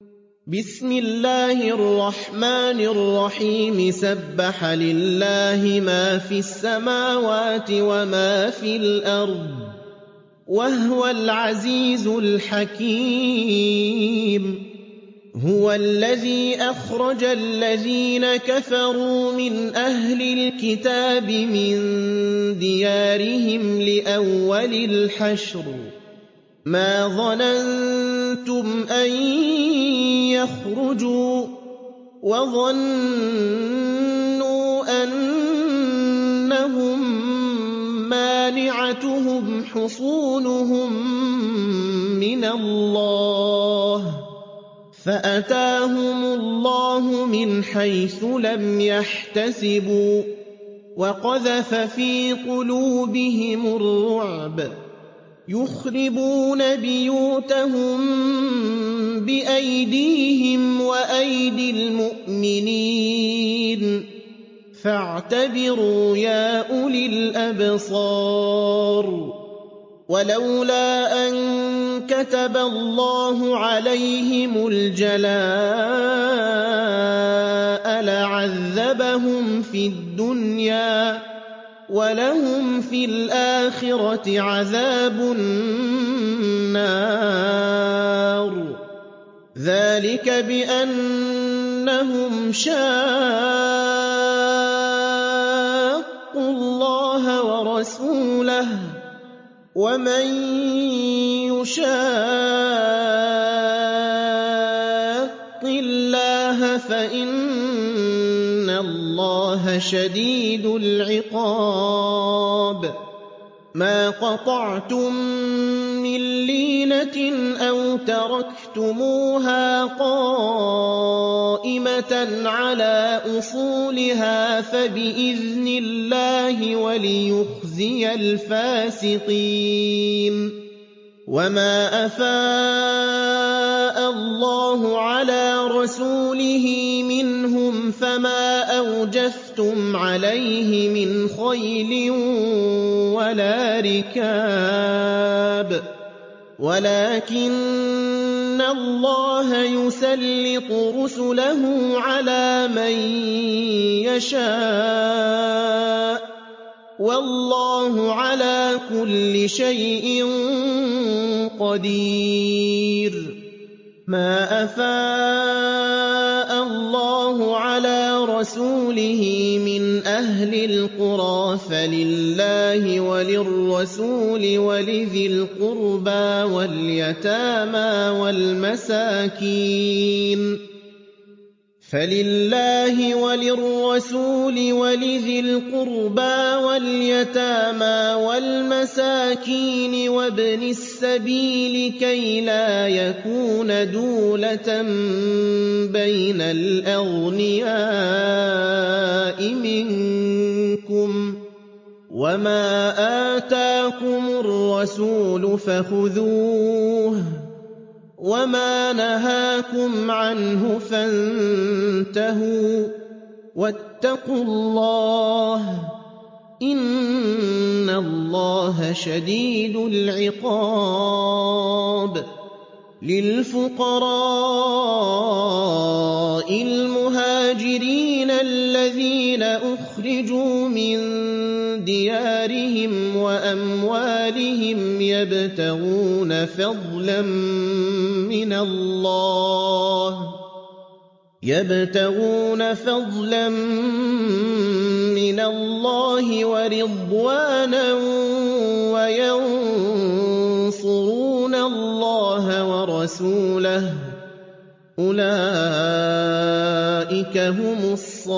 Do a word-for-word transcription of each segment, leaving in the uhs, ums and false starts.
بسم الله الرحمن الرحيم سبح لله ما في السماوات وما في الأرض وهو العزيز الحكيم هو الذي أخرج الذين كفروا من أهل الكتاب من ديارهم لأول الحشر ما ظننتم أن يخرجوا وظنوا أنهم مانعتهم حصونهم من الله فأتاهم الله من حيث لم يحتسبوا وقذف في قلوبهم الرعب يخربون بيوتهم بأيديهم وأيدي المؤمنين فاعتبروا يا أولي الأبصار ولولا أن كتب الله عليهم الجلاء لعذبهم في الدنيا ولهم في الآخرة عذاب النار ذلك بأنهم شاقوا الله ورسوله ومن يشاق الله فإن الله شديد العقاب ما قطعتم من لينة أو تركتموها قائمة على أصولها فبإذن الله وليخزي الفاسقين وما أفاء الله على رسوله منهم فما أوجفتم عليه من خيل ولا ركاب ولكن الله يسلط رسله على من يشاء والله على كل شيء قدير ما أفاء الله على رسوله من أهل القرى فلله وللرسول ولذي القربى واليتامى والمساكين فلله وللرسول ولذي القربى واليتامى والمساكين وابن السبيل كي لا يكون دولة بين الأغنياء منكم وما آتاكم الرسول فخذوه وما نهاكم عنه فانتهوا واتقوا الله إن الله شديد العقاب للفقراء المهاجرين الذين أخرجوا من ديارهم وأموالهم يبتغون فضلا من الله يبتغون فضلا من الله ورضوانا وينصرون الله ورسوله أولئك هم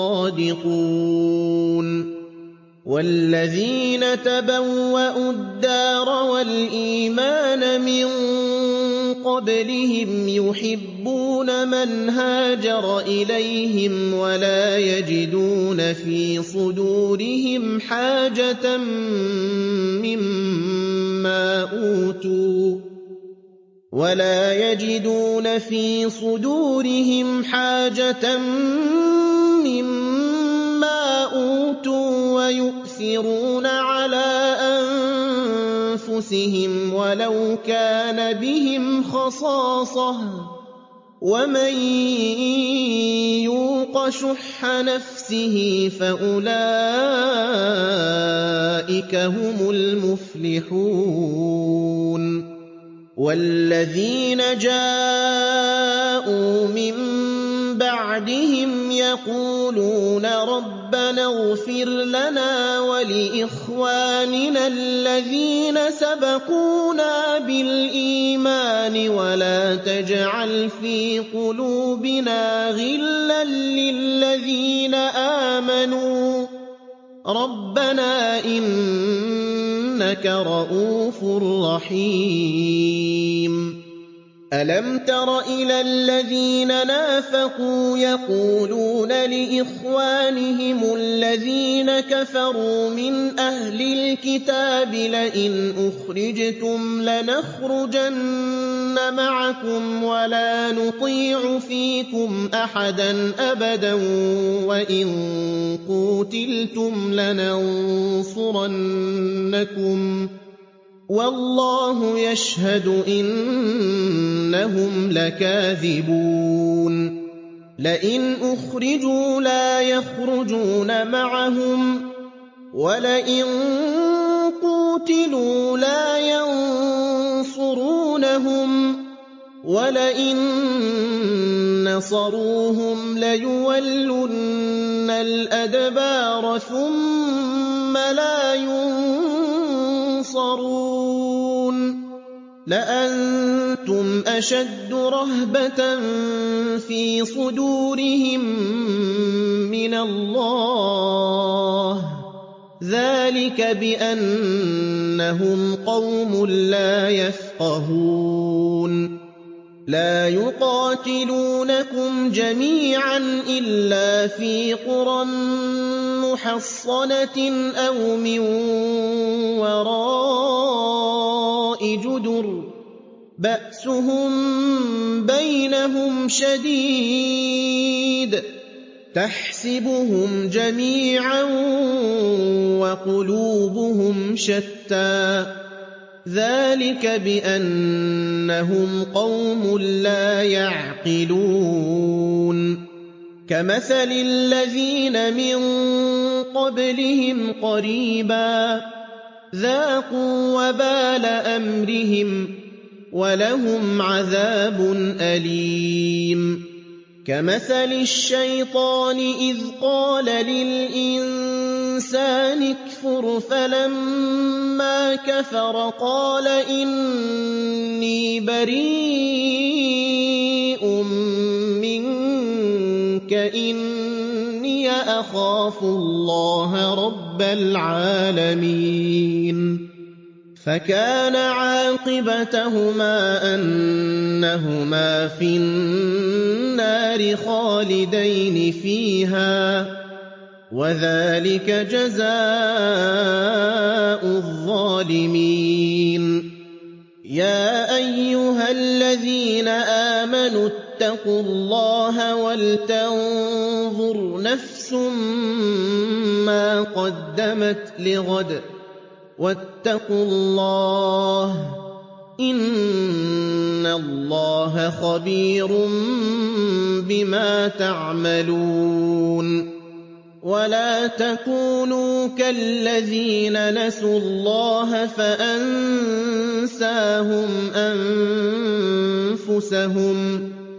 الصادقون والذين تبوأوا الدار والإيمان من قبلهم يحبون من هاجر إليهم ولا يجدون في صدورهم حاجة مما أوتوا ولا يجدون في صدورهم حاجة مما أوتوا ويؤثرون على أنفسهم ولو كان بهم خصاصة وَمَن يُوقَ شُحَّ نَفْسِهِ فَأُولَٰئِكَ هُمُ الْمُفْلِحُونَ وَالَّذِينَ جَاءُوا مِن بَعْدِهِمْ يَقُولُونَ رَبَّنَا اغْفِرْ لَنَا وَلِإِخْوَانِنَا الَّذِينَ سَبَقُونَا بِالْإِيمَانِ وَلَا تَجْعَلْ فِي قُلُوبِنَا غِلًّا لِّلَّذِينَ آمَنُوا رَبَّنَا إِنَّكَ رَءُوفٌ رَّحِيمٌ أَلَمْ تَرَ إِلَى الَّذِينَ نَافَقُوا يَقُولُونَ لِإِخْوَانِهِمُ الَّذِينَ كَفَرُوا مِنْ أَهْلِ الْكِتَابِ لَئِنْ أُخْرِجْتُمْ لَنَخْرُجَنَّ مَعَكُمْ وَلَا نُطِيعُ فِيكُمْ أَحَدًا أَبَدًا وَإِن قُوتِلْتُمْ لَنَنصُرَنَّكُمْ وَاللَّهُ يَشْهَدُ إِنَّهُمْ لَكَاذِبُونَ لَئِنْ أُخْرِجُوا لَا يَخْرُجُونَ مَعَهُمْ وَلَئِن قُوتِلُوا لَا يَنصُرُونَهُمْ وَلَئِن نَّصَرُوهُمْ لَيُوَلُّنَّ الْأَدْبَارَ ثُمَّ لَا يُنصَرُونَ لَأَنتُمْ أَشَدُّ رَهْبَةً فِي صُدُورِهِم مِّنَ اللَّهِ ۚ ذَٰلِكَ بِأَنَّهُمْ قَوْمٌ لَّا يَفْقَهُونَ لَا يُقَاتِلُونَكُمْ جَمِيعًا إِلَّا فِي قُرًى مُّحَصَّنَةٍ أَوْ مِن وَرَاءِ جُدُرٍ بَأْسُهُم بَيْنَهُمْ شَدِيدٌ تَحْسَبُهُمْ جَمِيعًا وَقُلُوبُهُمْ شَتَّىٰ ذَٰلِكَ بِأَنَّهُمْ قَوْمٌ لَّا يَعْقِلُونَ كَمَثَلِ الَّذِينَ مِن قَبْلِهِمْ قَرِيبًا ذَاقُوا وَبَالَ أَمْرِهِمْ وَلَهُمْ عَذَابٌ أَلِيمٌ كَمَثَلِ الشَّيْطَانِ إِذْ قَالَ لِلْإِنسَانِ اكْفُرْ فَلَمَّا كَفَرَ قَالَ إِنِّي بَرِيءٌ مِّنكَ إِنِّي أَخَافُ اللَّهَ رَبَّ الْعَالَمِينَ فَكَانَ عَاقِبَتَهُمَا أَنَّهُمَا فِي النَّارِ خَالِدَيْنِ فِيهَا ۚ وَذَٰلِكَ جَزَاءُ الظَّالِمِينَ يَا أَيُّهَا الَّذِينَ آمَنُوا اتَّقُوا اللَّهَ وَلْتَنظُرْ نَفْسٌ مَّا قَدَّمَتْ لِغَدٍ ۖ وَاتَّقُوا اللَّهَ ۚ إِنَّ اللَّهَ خَبِيرٌ بِمَا تَعْمَلُونَ وَلَا تَكُونُوا كَالَّذِينَ نَسُوا اللَّهَ فَأَنسَاهُمْ أَنفُسَهُمْ ۚ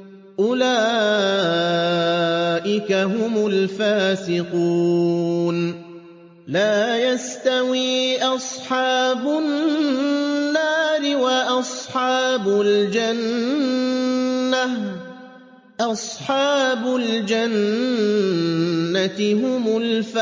أُولَٰئِكَ هُمُ الْفَاسِقُونَ لَا يَسْتَوِي أَصْحَابُ النَّارِ وَأَصْحَابُ الْجَنَّةِ ۚ أَصْحَابُ الْجَنَّةِ هُمُ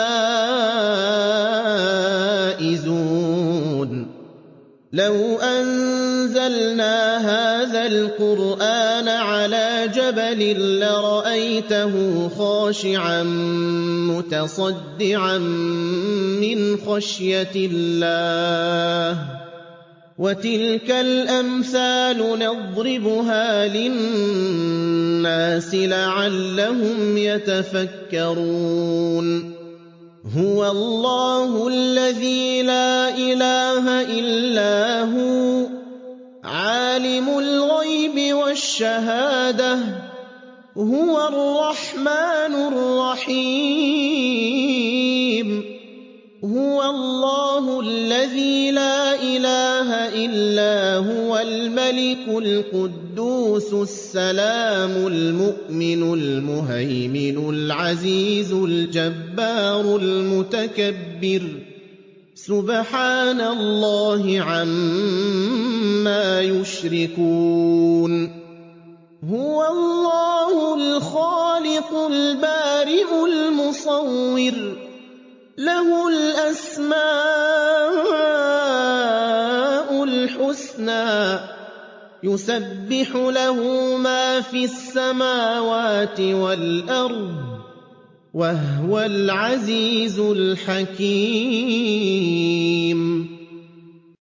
الْفَائِزُونَ لَوْ أَنزَلْنَا هَٰذَا الْقُرْآنَ عَلَىٰ جَبَلٍ لَّرَأَيْتَهُ خَاشِعًا مُّتَصَدِّعًا مِّنْ خَشْيَةِ اللَّهِ ۚ وَتِلْكَ الْأَمْثَالُ نَضْرِبُهَا لِلنَّاسِ لَعَلَّهُمْ يَتَفَكَّرُونَ هُوَ اللَّهُ الَّذِي لَا إِلَٰهَ إِلَّا هُوَ عَالِمُ الْغَيْبِ وَالشَّهَادَةِ هُوَ الرَّحْمَٰنُ الرَّحِيمُ هُوَ اللَّهُ الَّذِي لَا إِلَٰهَ إِلَّا هُوَ الْمَلِكُ الْقُدُّوسُ السَّلَامُ الْمُؤْمِنُ الْمُهَيْمِنُ الْعَزِيزُ الْجَبَّارُ الْمُتَكَبِّرُ سُبْحَانَ اللَّهِ عَمَّا يُشْرِكُونَ هُوَ اللَّهُ الْخَالِقُ الْبَارِئُ الْمُصَوِّرُ لَهُ الْأَسْمَاءُ الْحُسْنَىٰ يُسَبِّحُ لَهُ مَا فِي السَّمَاوَاتِ وَالْأَرْضِ ۖ وَهُوَ الْعَزِيزُ الْحَكِيمُ